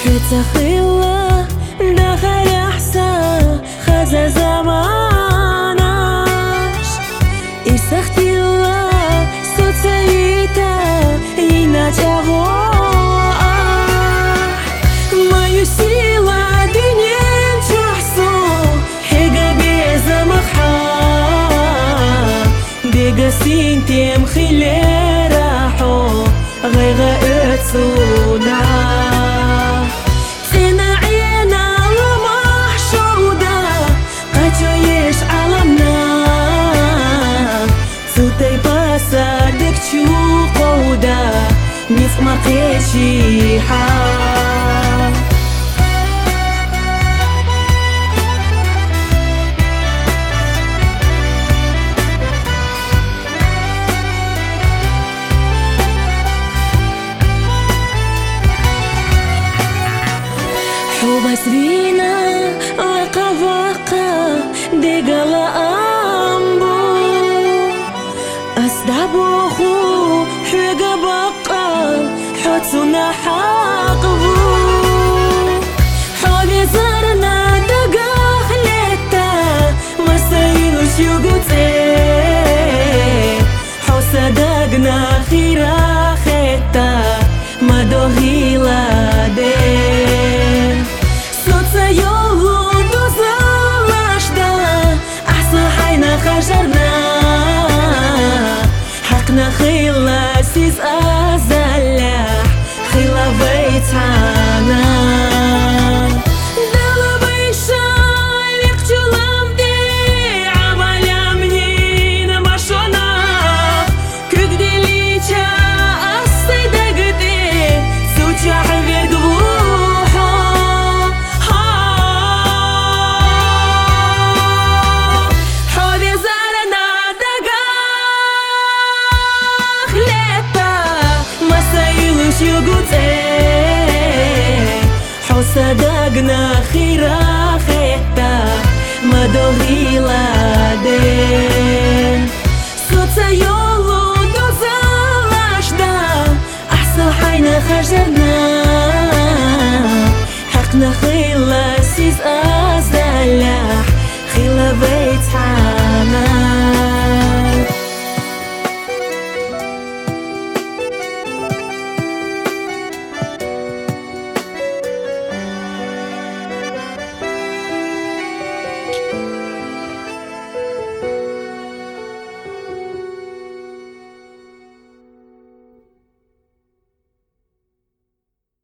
حتخيله دخل احسن خذ زمانش يسختي الله صوت سيتا ينجغو ما يسيلا دنيا تحسو حيقا بيزا مخحا ديقا سينتيم خيلي راحو غيغا اتسونا صادق شو قودا نسمع تشيحا حب سرينا وقا دقلا أصدابوخو حقا بقى حوتنا حاقبو حولي زارنا دقا خليتا ما سيلوش يقوتي حو صدقنا خيرا خيتا ما دوهيلا دين صوت سيولو دوزالاشدا أحسن حينا خجرنا خيلا سيز أزلح خيلا بيتانا دالا بيشان يقتلام دي عمالا منين ماشونا كقدي ليتا الصيدة قدي سوتشا حبير قبوحا حولي زارنا يقوتي حو صدقنا خيرا خيتا ما دوهيلا دين صوت يولو دوزالاشدا أحسن حينا خرجنا حقنا خيلا سيز أزلح